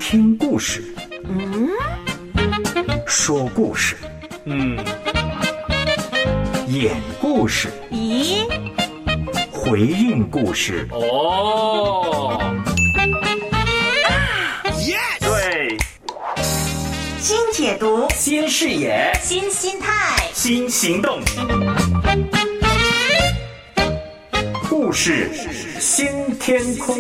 听故事，说故事，演故事， 咦， 回应故事。 哦， 对， 新解读， 新视野， 新心态， 新行动，故事新天空。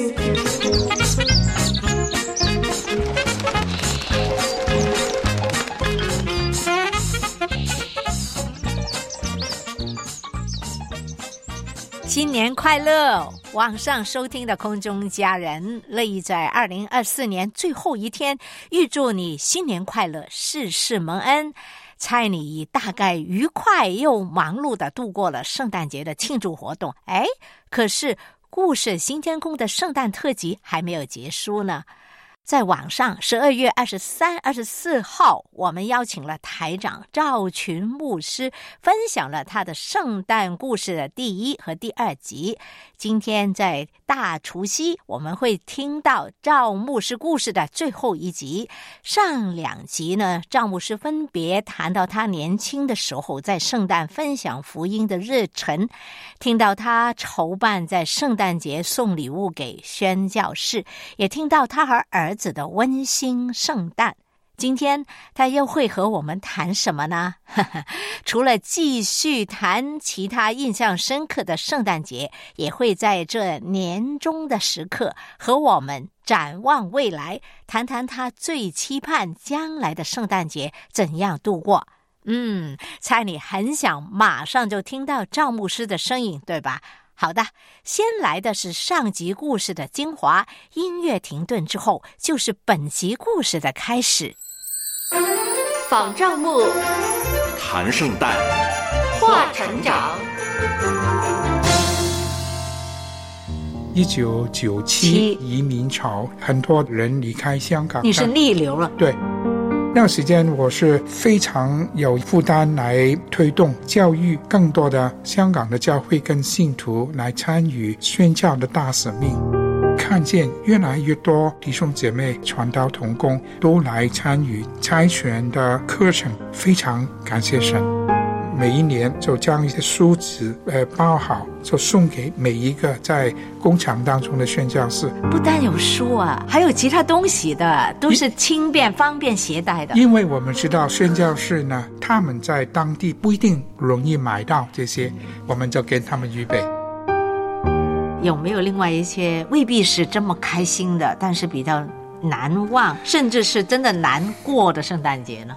新年快乐！网上收听的空中家人，乐意在2024年最后一天，预祝你新年快乐，事事蒙恩。猜你大概愉快又忙碌的度过了圣诞节的庆祝活动。可是故事新天空的圣诞特辑还没有结束呢。在网上12月23、24号，我们邀请了台长赵群牧师，分享了他的圣诞故事的第1和第2集。今天在大除夕，我们会听到赵牧师故事的最后一集。上2集呢，赵牧师分别谈到他年轻的时候在圣诞分享福音的日程，听到他筹办在圣诞节送礼物给宣教士，也听到他和儿子的温馨圣诞。今天他又会和我们谈什么呢？除了继续谈其他印象深刻的圣诞节，也会在这年终的时刻和我们展望未来，谈谈他最期盼将来的圣诞节怎样度过。猜你很想马上就听到赵牧师的声音，对吧？好的，先来的是上集故事的精华，音乐停顿之后就是本集故事的开始。 访赵牧， 谈圣诞， 话成长。 1997移民潮，很多人离开香港。 你是逆流了？ 对。那段时间我是非常有负担来推动教育更多的香港的教会跟信徒来参与宣教的大使命，看见越来越多弟兄姐妹传道同工都来参与差遣的课程，非常感谢神。每一年就将一些书籍包好，就送给每一个在工厂当中的宣教士。 不但有书啊，还有其他东西的，都是轻便方便携带的。 因为我们知道宣教士呢，他们在当地不一定容易买到这些，我们就给他们预备。 有没有另外一些未必是这么开心的，但是比较难忘，甚至是真的难过的圣诞节呢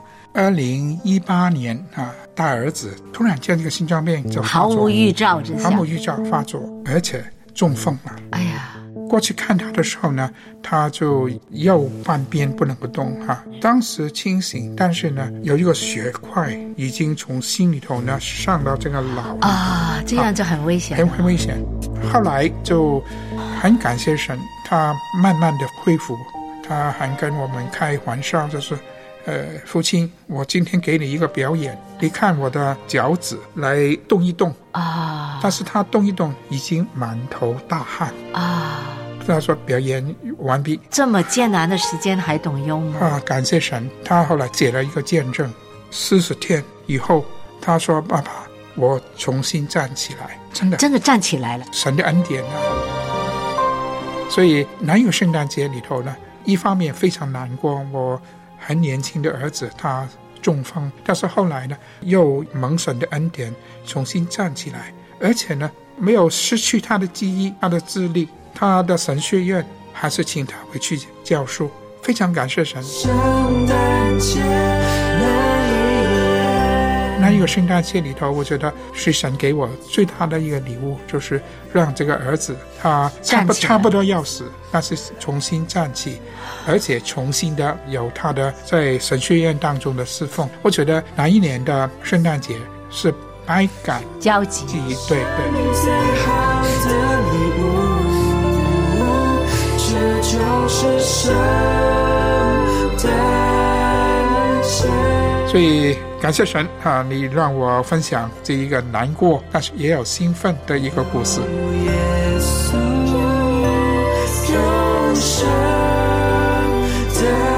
？2018年大儿子突然间这个心脏病就毫无预兆之下， 毫无预兆发作，而且中风了。 哎呀！ 过去看他的时候呢，他就右半边不能够动当时清醒，但是呢，有一个血块已经从心里头呢上到这个脑这样就很危险， 很危险。后来就很感谢神，他慢慢的恢复。他还跟我们开玩笑，就是父亲，我今天给你一个表演，你看我的脚趾来动一动但是他动一动已经满头大汗他说表演完毕。 这么艰难的时间还懂幽默感谢神。他后来解了一个见证，40天以后他说，爸爸，我重新站起来，真的站起来了， 神的恩典所以南有圣诞节里头呢，一方面非常难过，我很年轻的儿子他中风，但是后来呢又蒙神的恩典重新站起来，而且呢没有失去他的记忆，他的智力，他的神学院还是请他回去教书，非常感谢神。那一个圣诞节里头，我觉得是神给我最大的一个礼物，就是让这个儿子他差不多要死，但是重新站起，而且重新的有他的在神学院当中的侍奉。我觉得那一年的圣诞节是百感交集。 对， 这就是圣诞节。 所以感谢神你让我分享这一个难过但是也有兴奋的一个故事。 耶稣，永生的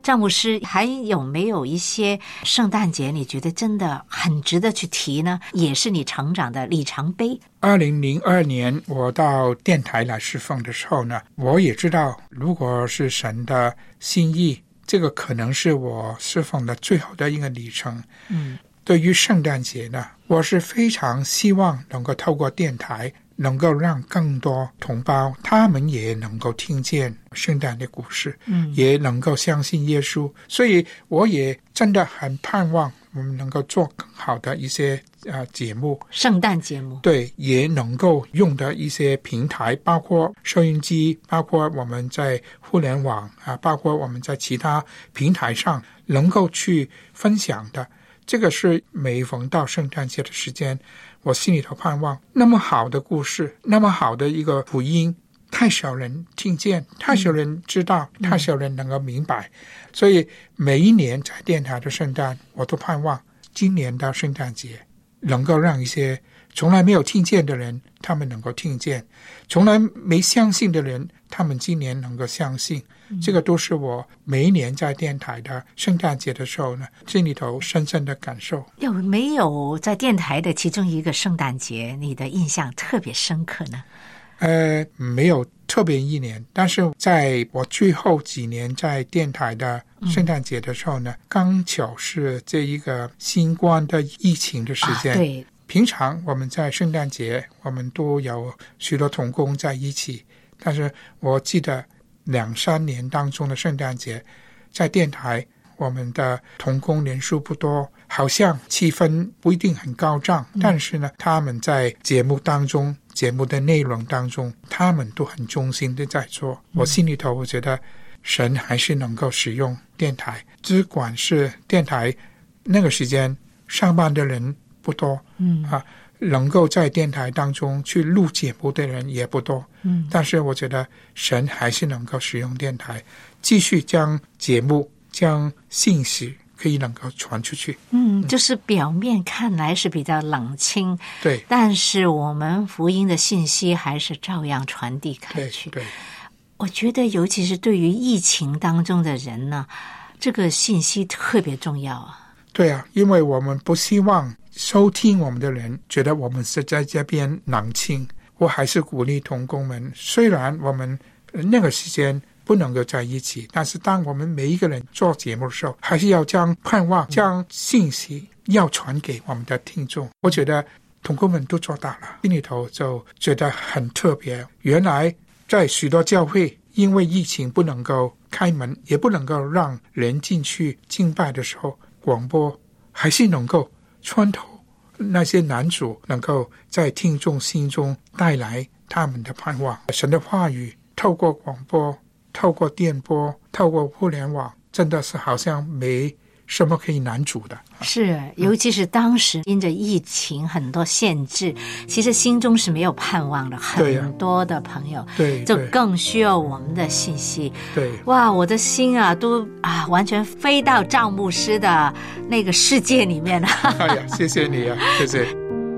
张牧师，还有没有一些圣诞节你觉得真的很值得去提呢？也是你成长的里程碑。 2002年我到电台来侍奉的时候呢，我也知道如果是神的心意，这个可能是我侍奉的最后的一个里程。对于圣诞节呢，我是非常希望能够透过电台能够让更多同胞他们也能够听见圣诞的故事，也能够相信耶稣。所以我也真的很盼望我们能够做更好的一些节目， 圣诞节目， 对，也能够用的一些平台，包括收音机，包括我们在互联网包括我们在其他平台上能够去分享的。这个是每逢到圣诞节的时间，我心里头盼望那么好的故事，那么好的一个福音，太少人听见，太少人知道，太少人能够明白。所以每一年在电台的圣诞，我都盼望今年的圣诞节能够让一些从来没有听见的人他们能够听见，从来没相信的人他们今年能够相信。这个都是我每一年在电台的圣诞节的时候呢，心里头深深的感受。 有没有在电台的其中一个圣诞节你的印象特别深刻呢？ 没有特别一年，但是在我最后几年在电台的圣诞节的时候呢，刚巧是这一个新冠的疫情的时间。 对， 平常我们在圣诞节我们都有许多同工在一起，但是我记得2-3年当中的圣诞节在电台我们的同工人数不多，好像气氛不一定很高涨，但是呢他们在节目当中，节目的内容当中，他们都很忠心的在做。我心里头我觉得神还是能够使用电台，只管是电台那个时间上班的人不多，能够在电台当中去录节目的人也不多，但是我觉得神还是能够使用电台，继续将节目、将信息可以能够传出去。 就是表面看来是比较冷清， 对， 但是我们福音的信息还是照样传递开去。 对， 我觉得尤其是对于疫情当中的人呢，这个信息特别重要啊。 对啊，因为我们不希望收听我们的人觉得我们是在这边冷清。我还是鼓励同工们，虽然我们那个时间不能够在一起，但是当我们每一个人做节目的时候，还是要将盼望、将信息要传给我们的听众。我觉得同工们都做到了，心里头就觉得很特别。原来在许多教会因为疫情不能够开门，也不能够让人进去敬拜的时候，广播还是能够穿透那些难阻，能够在听众心中带来他们的盼望。神的话语透过广播、透过电波、透过互联网，真的是好像没什么可以难阻的。 是，尤其是当时因着疫情很多限制，其实心中是没有盼望的，很多的朋友就更需要我们的信息。 对， 哇，我的心啊都完全飞到赵牧师的那个世界里面了。 哎呀，谢谢你啊，谢谢。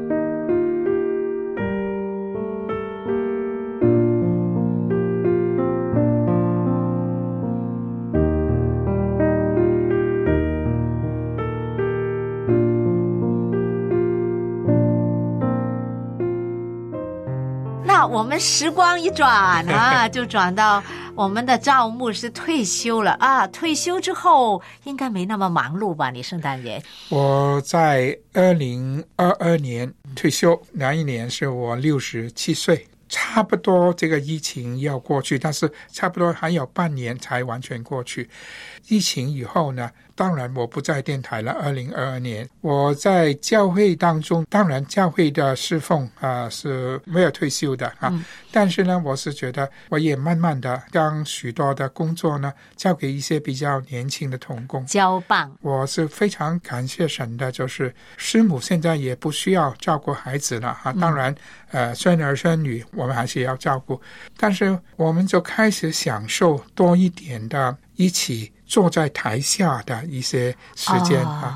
我们时光一转就转到我们的赵牧师退休了退休之后应该没那么忙碌吧？你圣诞节？ 我在2022年退休，那一年是我67岁，差不多这个疫情要过去，但是差不多还有半年才完全过去。疫情以后呢，当然我不在电台了。2022年我在教会当中，当然教会的侍奉是没有退休的但是呢我是觉得我也慢慢的将许多的工作呢交给一些比较年轻的同工交棒。 我是非常感谢神的，就是师母现在也不需要照顾孩子了当然孙儿孙女我们还是要照顾，但是我们就开始享受多一点的一起坐在台下的一些时间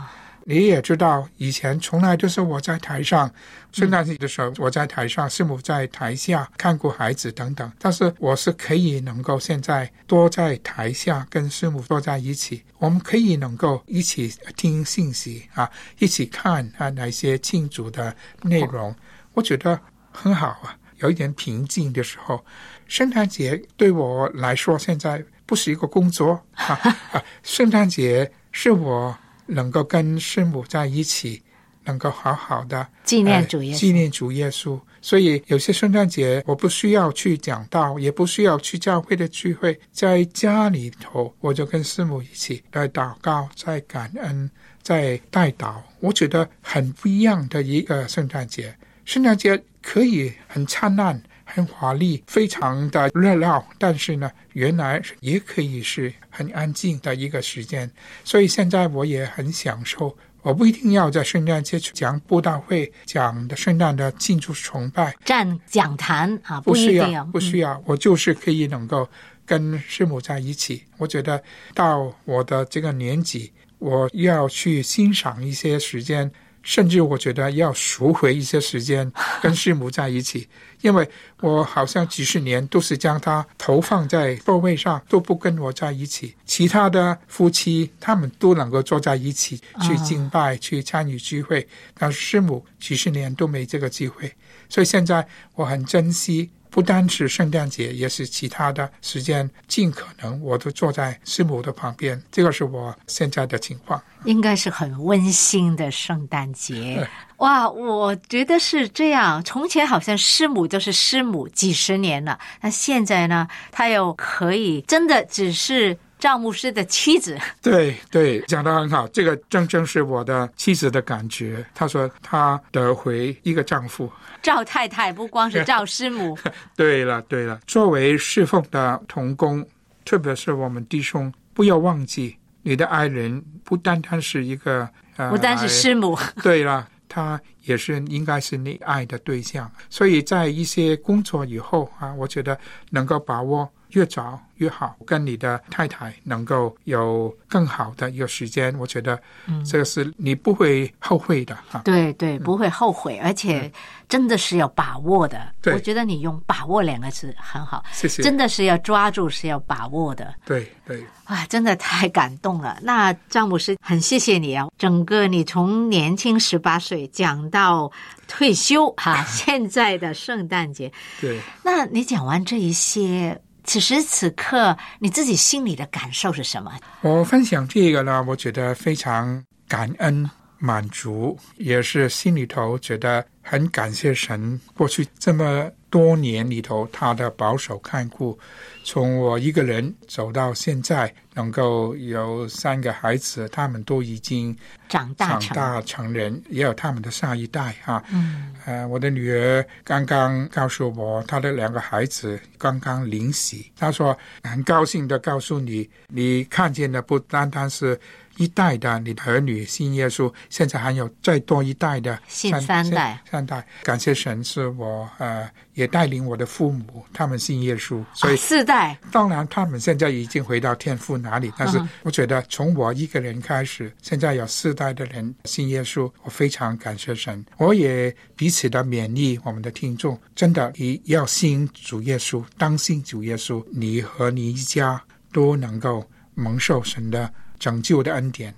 你也知道，以前从来都是我在台上，圣诞节的时候我在台上，师母在台下看顾孩子等等。但是我是可以能够现在多在台下跟师母坐在一起，我们可以能够一起听信息啊，一起看哪些庆祝的内容，我觉得很好啊。有一点平静的时候，圣诞节对我来说现在不是一个工作圣诞节是我能够跟师母在一起，能够好好的纪念主耶稣， 纪念主耶稣。所以有些圣诞节我不需要去讲道，也不需要去教会的聚会，在家里头我就跟师母一起来祷告，在感恩，在代祷。我觉得很不一样的一个圣诞节。圣诞节可以很灿烂很华丽，非常的热闹，但是呢原来也可以是很安静的一个时间。所以现在我也很享受，我不一定要在圣诞节去讲布道会，讲的圣诞的庆祝崇拜， 站讲坛啊，不一定要， 不需要，我就是可以能够跟师母在一起。我觉得到我的这个年纪，我要去欣赏一些时间，甚至我觉得要赎回一些时间跟师母在一起因为我好像几十年都是将他投放在座位上，都不跟我在一起。其他的夫妻他们都能够坐在一起去敬拜，去参与聚会，但是师母几十年都没这个机会。所以现在我很珍惜，不单是圣诞节，也是其他的时间，尽可能我都坐在师母的旁边。这个是我现在的情况。 应该是很温馨的圣诞节。哇，我觉得是这样。从前好像师母都是师母几十年了，那现在呢，她又可以真的只是赵牧师的妻子。 对对，讲得很好，这个正是我的妻子的感觉。她说她得回一个丈夫。 赵太太不光是赵师母。 对了对了，作为侍奉的同工，特别是我们弟兄，不要忘记你的爱人不单单是一个不单是师母。 对了，他也是应该是你爱的对象。所以在一些工作以后我觉得能够把握越早越好，跟你的太太能够有更好的一个时间，我觉得这个是你不会后悔的对对，不会后悔，而且真的是要把握的。我觉得你用把握两个字很好。 谢谢。 真的是要抓住，是要把握的。 对对， 哇，真的太感动了。那张牧师很谢谢你整个你从年轻18岁讲到退休现在的圣诞节。 对， 那你讲完这一些，此时此刻你自己心里的感受是什么？ 我分享这个呢，我觉得非常感恩满足，也是心里头觉得很感谢神，过去这么多年里头他的保守看顾，从我一个人走到现在能够有3个孩子，他们都已经长大成人，也有他们的下一代我的女儿刚刚告诉我她的2个孩子刚刚领洗，她说很高兴的告诉你，你看见的不单单是一代的你的儿女信耶稣，现在还有再多一代的信3代。 感谢神，是我也带领我的父母他们信耶稣，所以 4代。 当然他们现在已经回到天父那里，但是我觉得从我一个人开始，现在有4代的人信耶稣，我非常感谢神。我也彼此的勉励我们的听众，真的你要信主耶稣，当信主耶稣，你和你一家都能够蒙受神的拯救的恩典。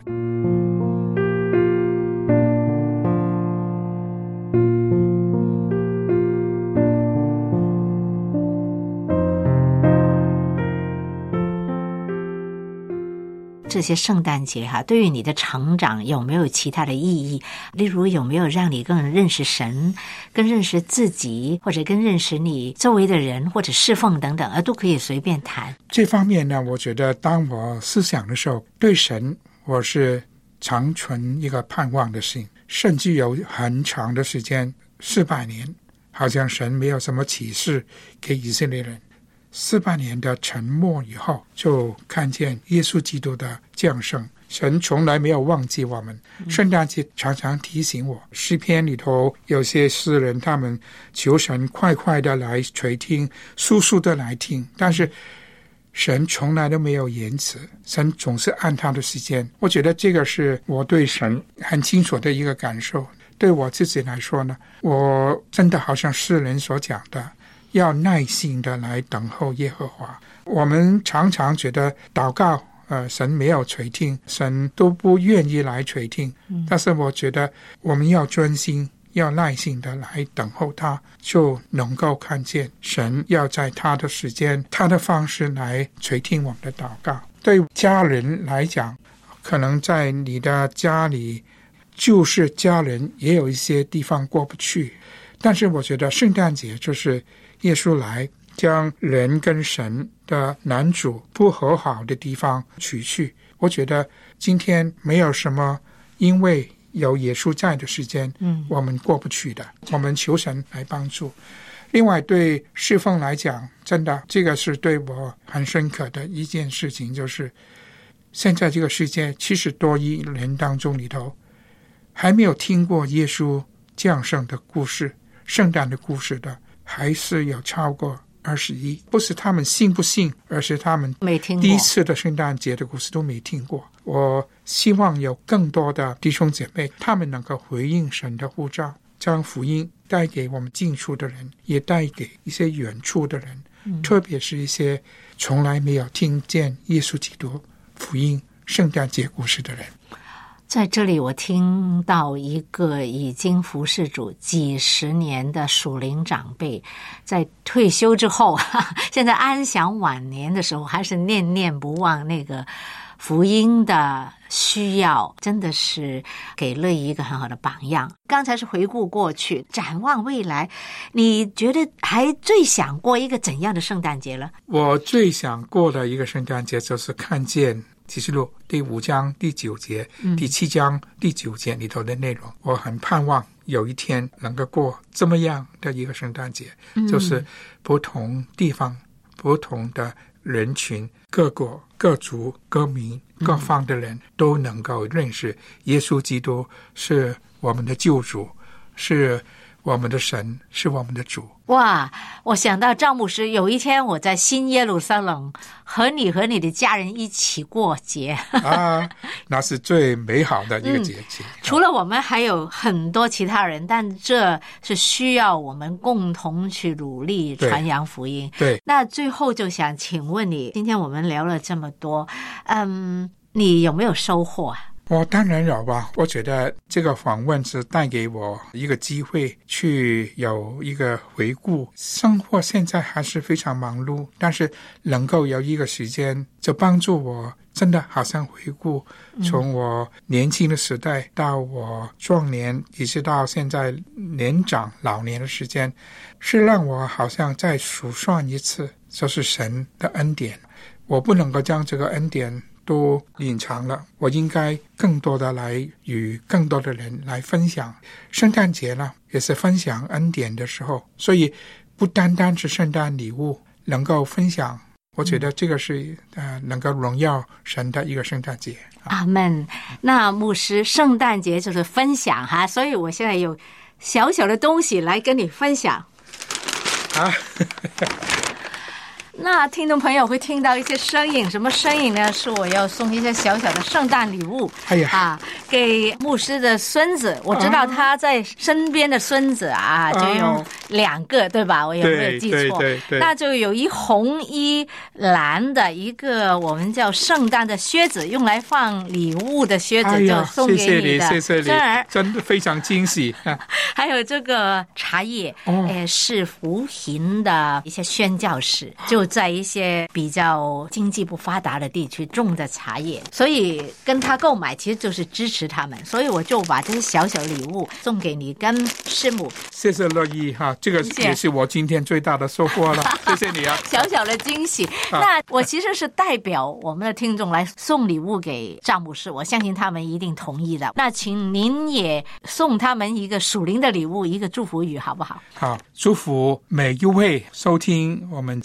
这些圣诞节对于你的成长有没有其他的意义？例如有没有让你更认识神，更认识自己，或者更认识你周围的人，或者侍奉等等，都可以随便谈。 这方面呢，我觉得当我思想的时候，对神我是常存一个盼望的心，甚至有很长的时间400年好像神没有什么启示给以色列人。400年的沉默以后，就看见耶稣基督的降生。神从来没有忘记我们，圣诞节常常提醒我。诗篇里头有些诗人，他们求神快快的来垂听，速速的来听，但是神从来都没有延迟，神总是按他的时间。我觉得这个是我对神很清楚的一个感受。对我自己来说呢，我真的好像诗人所讲的，要耐心的来等候耶和华。我们常常觉得祷告神没有垂听，神都不愿意来垂听，但是我觉得我们要专心，要耐心的来等候他，就能够看见神要在他的时间，他的方式来垂听我们的祷告。对家人来讲，可能在你的家里，就是家人也有一些地方过不去，但是我觉得圣诞节就是耶稣来将人跟神的难处不和好的地方取去。我觉得今天没有什么因为有耶稣在的时间我们过不去的，我们求神来帮助。另外对侍奉来讲，真的这个是对我很深刻的一件事情，就是现在这个世界70多亿人当中里头，还没有听过耶稣降生的故事，圣诞的故事的还是有超过20亿。不是他们信不信，而是他们没听过第一次的圣诞节的故事都没听过。我希望有更多的弟兄姐妹，他们能够回应神的呼召，将福音带给我们近处的人，也带给一些远处的人，特别是一些从来没有听见耶稣基督福音圣诞节故事的人。 在这里我听到一个已经服侍主几十年的属灵长辈，在退休之后现在安享晚年的时候，还是念念不忘那个福音的需要，真的是给乐意一个很好的榜样。刚才是回顾过去，展望未来，你觉得还最想过一个怎样的圣诞节了？ 我最想过的一个圣诞节就是看见启示录第5章第9节、第7章第9节里头的内容。我很盼望有一天能够过这么样的一个圣诞节，就是不同地方、不同的人群、各国、各族、各民、各方的人都能够认识耶稣基督是我们的救主，是我们的神，是我们的主。 哇，我想到赵牧师，有一天我在新耶路撒冷和你的家人一起过节啊，那是最美好的一个节气。 除了我们还有很多其他人，但这是需要我们共同去努力传扬福音。 对， 那最后就想请问你，今天我们聊了这么多，你有没有收获啊？ 我当然有吧，我觉得这个访问是带给我一个机会去有一个回顾。生活现在还是非常忙碌，但是能够有一个时间，就帮助我真的好像回顾从我年轻的时代到我壮年，一直到现在年长老年的时间，是让我好像再数算一次，就是神的恩典。我不能够将这个恩典都隐藏了，我应该更多的来与更多的人来分享。圣诞节呢，也是分享恩典的时候，所以不单单是圣诞礼物能够分享，我觉得这个是能够荣耀神的一个圣诞节。 阿们。那牧师，圣诞节就是分享哈，所以我现在有小小的东西来跟你分享啊。 那听众朋友会听到一些声音，什么声音呢？是我要送一些小小的圣诞礼物，给牧师的孙子。我知道他在身边的孙子就有2个，对吧？我有没有记错？对，那就有一红一蓝的一个我们叫圣诞的靴子，用来放礼物的靴子，就送给你的。 谢谢你，真的非常惊喜。 还有这个茶叶，是福音的一些宣教士，就在一些比较经济不发达的地区种的茶叶，所以跟他购买其实就是支持他们，所以我就把这些小小礼物送给你跟师母。 谢谢乐意哈，这个也是我今天最大的收获了。谢谢你啊， 小小的惊喜。那我其实是代表我们的听众来送礼物给赵牧师，我相信他们一定同意的。那请您也送他们一个属灵的礼物，一个祝福语好不好？ 好，祝福每一位收听我们节目的听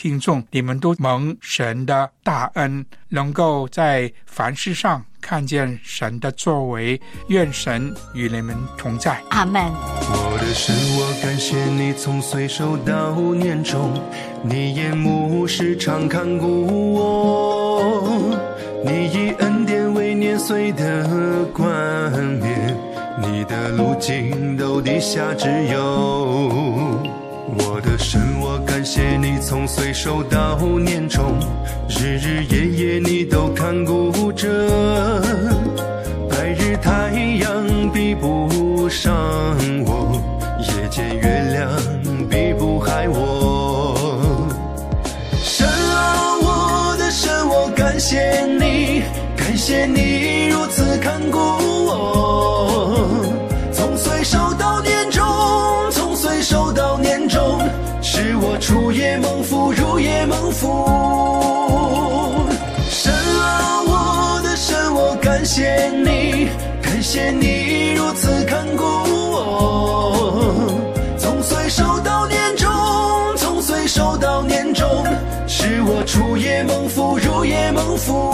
听众，你们都蒙神的大恩，能够在凡事上看见神的作为，愿神与你们同在。 阿们。 我的神，我感谢你，从岁首到年终，你眼目时常看顾我，你以恩典为年岁的冠冕，你的路径都地下之有。我的神，我感谢你，从岁首到年终，日日夜夜你都看顾着，白日太阳比不上我，夜间月亮比不害我。神啊，我的神，我感谢你，感谢你如此看顾我，从岁首到年终，从岁首到年终，使我出也蒙福，入也蒙福。神啊，我的神，我感谢你，感谢你如此看顾我，从岁首到年终，从岁首到年终，使我出也蒙福，入也蒙福。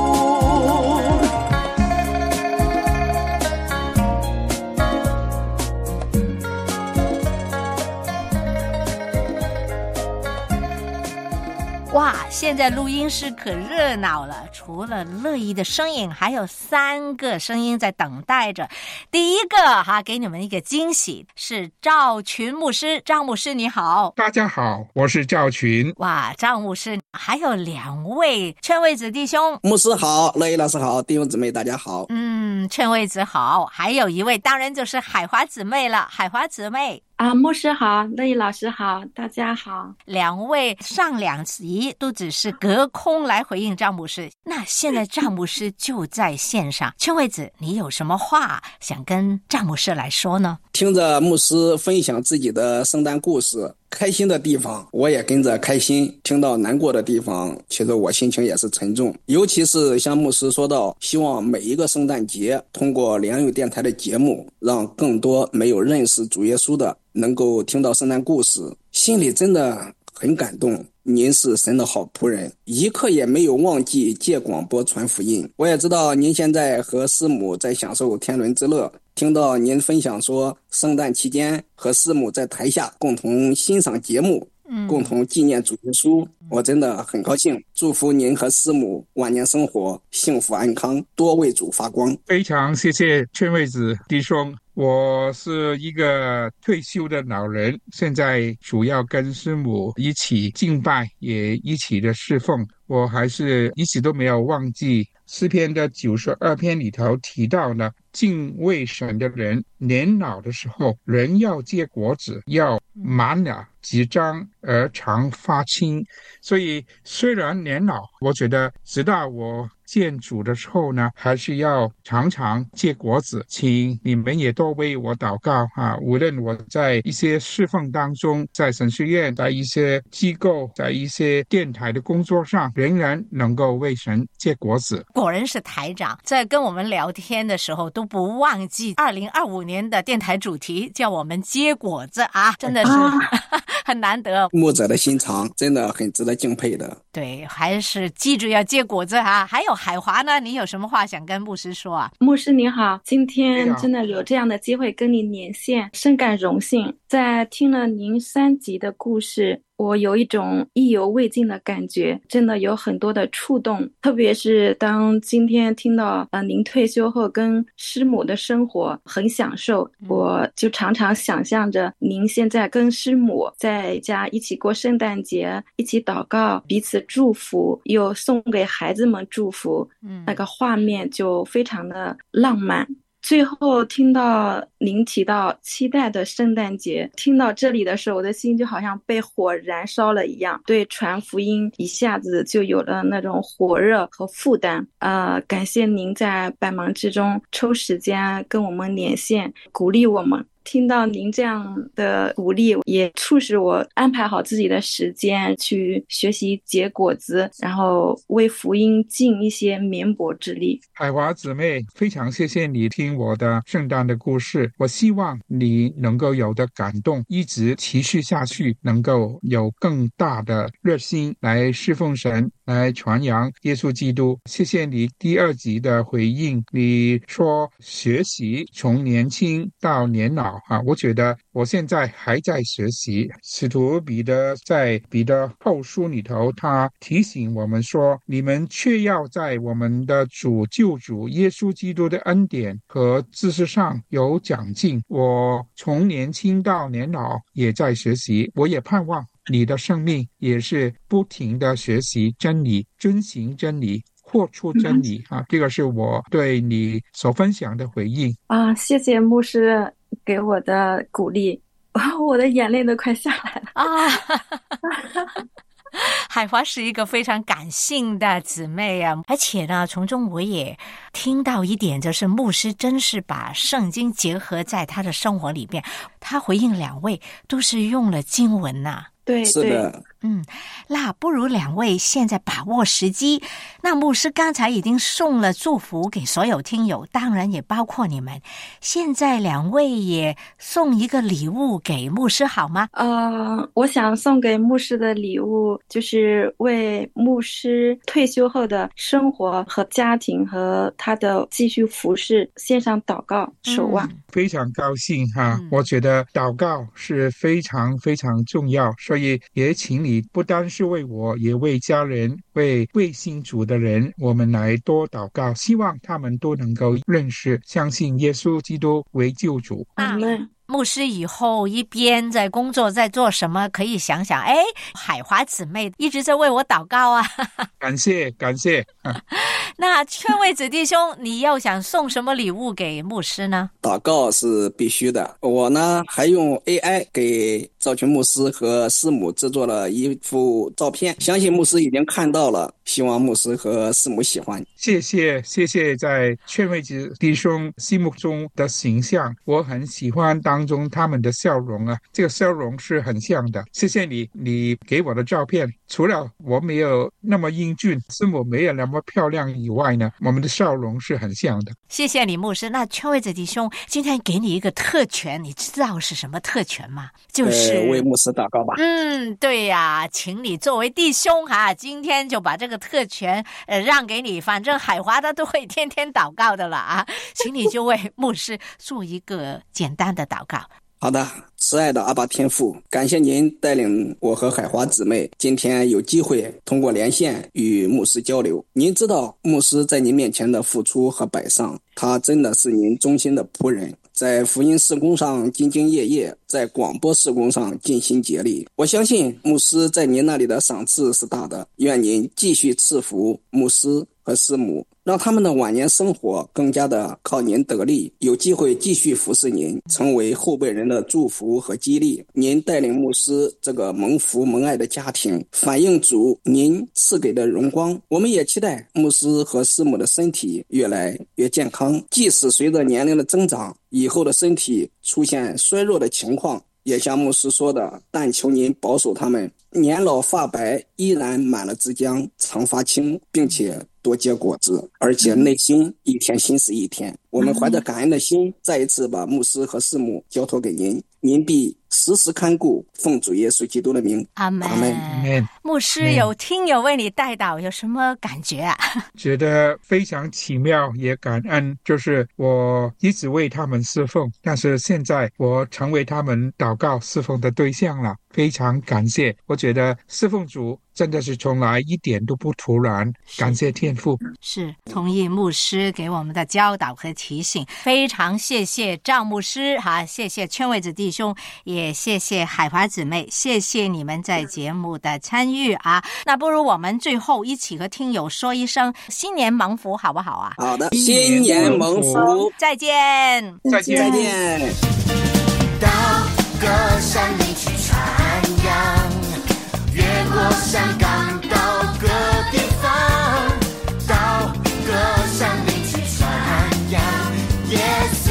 哇，现在录音室可热闹了，除了乐意的声音，还有3个声音在等待着。第一个给你们一个惊喜，是赵群牧师。赵牧师你好。 大家好，我是赵群。 哇，赵牧师，还有2位劝慰子弟兄。 牧师好，乐意老师好，弟兄姊妹大家好。 劝慰子好，还有一位当然就是海华姊妹了。海华姊妹牧师好，乐意老师好，大家好。 2位上2集都只是隔空来回应赵牧师，那现在赵牧师就在线上。劝慰子，你有什么话想跟赵牧师来说呢？ 听着牧师分享自己的圣诞故事，开心的地方我也跟着开心，听到难过的地方其实我心情也是沉重。尤其是像牧师说到，希望每一个圣诞节通过良友电台的节目，让更多没有认识主耶稣的能够听到圣诞故事，心里真的很感动。您是神的好仆人，一刻也没有忘记借广播传福音。我也知道您现在和师母在享受天伦之乐，听到您分享说圣诞期间和师母在台下共同欣赏节目，共同纪念主耶稣，我真的很高兴。祝福您和师母晚年生活幸福安康，多为主发光。 非常谢谢劝慰子弟兄。我是一个退休的老人，现在主要跟师母一起敬拜，也一起的侍奉。我还是一直都没有忘记诗篇的92篇里头提到了，敬畏神的人年老的时候，人要结果子，要满了即张而常发青。所以虽然年老，我觉得直到我见主的时候呢，还是要常常结果子。请你们也多为我祷告无论我在一些侍奉当中，在神学院，在一些机构，在一些电台的工作上，仍然能够为神结果子。 果然是台长，在跟我们聊天的时候都不忘记2025年的电台主题，叫我们结果子真的是很难得。 牧者的心肠真的很值得敬佩的。 对，还是记住要结果子还有海华呢，你有什么话想跟牧师说牧师你好，今天真的有这样的机会跟你连线，深感荣幸。在听了您3集的故事，我有一种意犹未尽的感觉，真的有很多的触动。特别是当今天听到您退休后跟师母的生活很享受，我就常常想象着您现在跟师母在家一起过圣诞节，一起祷告，彼此祝福，又送给孩子们祝福，那个画面就非常的浪漫。最后听到您提到期待的圣诞节，听到这里的时候，我的心就好像被火燃烧了一样，对传福音一下子就有了那种火热和负担。感谢您在百忙之中抽时间跟我们连线，鼓励我们。 听到您这样的鼓励，也促使我安排好自己的时间去学习结果子，然后为福音尽一些绵薄之力。 海华姊妹，非常谢谢你听我的圣诞的故事，我希望你能够有的感动一直持续下去，能够有更大的热心来侍奉神，来传扬耶稣基督。谢谢你第2集的回应，你说学习从年轻到年老我觉得我现在还在学习。使徒彼得在彼得后书里头，他提醒我们说，你们却要在我们的主救主耶稣基督的恩典和知识上有长进。我从年轻到年老也在学习，我也盼望你的生命也是不停的学习真理，遵行真理，活出真理这个是我对你所分享的回应谢谢牧师给我的鼓励，我的眼泪都快下来了海华是一个非常感性的姊妹而且呢，从中我也听到一点，就是牧师真是把圣经结合在他的生活里边。他回应2位都是用了经文对， 是的。 那不如2位现在把握时机。那牧师刚才已经送了祝福给所有听友，当然也包括你们。现在2位也送一个礼物给牧师好吗？ 我想送给牧师的礼物就是为牧师退休后的生活和家庭和他的继续服侍献上祷告守望。 非常高兴我觉得祷告是非常非常重要，所以也请你不单是为我，也为家人，为未信主的人，我们来多祷告，希望他们都能够认识相信耶稣基督为救主。 阿们。 牧师以后一边在工作在做什么，可以想想海华姊妹一直在为我祷告感谢那劝慰子弟兄，你要想送什么礼物给牧师呢？ 祷告是必须的。我呢还用 AI 给赵群牧师和师母制作了一幅照片，相信牧师已经看到了，希望牧师和师母喜欢。 谢谢在劝慰子弟兄心目中的形象，我很喜欢当中他们的笑容这个笑容是很像的。谢谢你给我的照片，除了我没有那么英俊，师母没有那么漂亮以外呢，我们的笑容是很像的。 谢谢你牧师。那劝慰子弟兄今天给你一个特权，你知道是什么特权吗？就是为牧师祷告吧。 对呀，请你作为弟兄今天就把这个特权让给你，反正海华他都会天天祷告的了请你就为牧师做一个简单的祷告。 好的，慈爱的阿爸天父，感谢您带领我和海华姊妹今天有机会通过连线与牧师交流。您知道牧师在您面前的付出和摆上，他真的是您忠心的仆人，在福音事工上兢兢业业，在广播事工上尽心竭力。我相信牧师在您那里的赏赐是大的，愿您继续赐福牧师和师母，让他们的晚年生活更加的靠您得力，有机会继续服侍您，成为后辈人的祝福和激励。您带领牧师这个蒙福蒙爱的家庭，反映主您赐给的荣光。我们也期待牧师和师母的身体越来越健康，即使随着年龄的增长，以后的身体出现衰弱的情况，也像牧师说的，但求您保守他们年老发白，依然满了枝浆，常发青，并且多结果子，而且内心一天新是一天。我们怀着感恩的心，再一次把牧师和师母交托给您，您必时时看顾，奉主耶稣基督的名， 阿们。牧师有听友为你代祷，有什么感觉觉得非常奇妙，也感恩，就是我一直为他们侍奉，但是现在我成为他们祷告侍奉的对象了，非常感谢。我觉得侍奉主真的是从来一点都不突然，感谢天父。 是同意牧师给我们的教导和提醒，非常谢谢赵牧师谢谢劝慰子弟兄，也谢谢海华姊妹，谢谢你们在节目的参与那不如我们最后一起和听友说一声新年蒙福好不好好的，新年蒙福， 再见再见。 到歌山里去传扬，越过香港到各地方，到歌山里去传扬耶稣